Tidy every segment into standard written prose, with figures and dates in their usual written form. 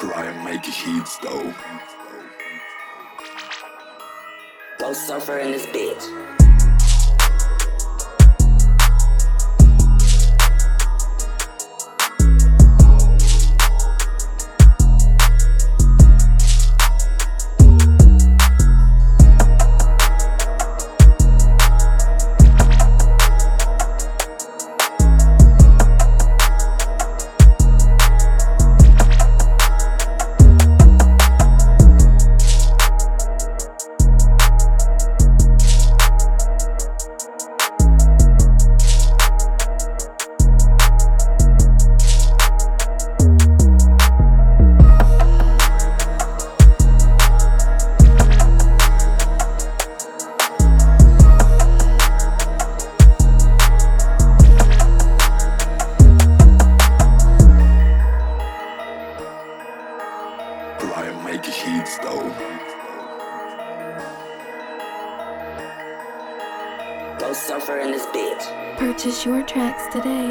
Brian make his hits though. Go surfer in this bitch. Brian make his hits though. Go surfer in this bitch. Purchase your tracks today.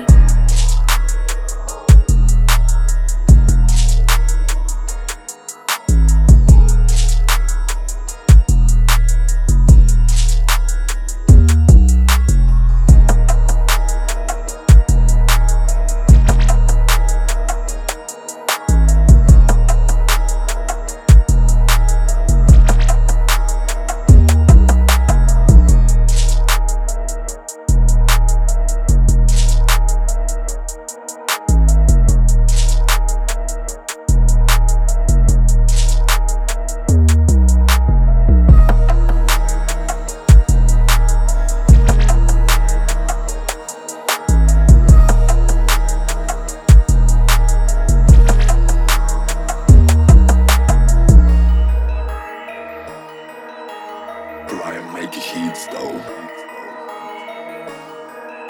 Brian make his hits though.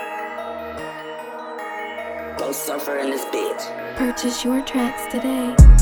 Go surfer in this bitch. Purchase your tracks today.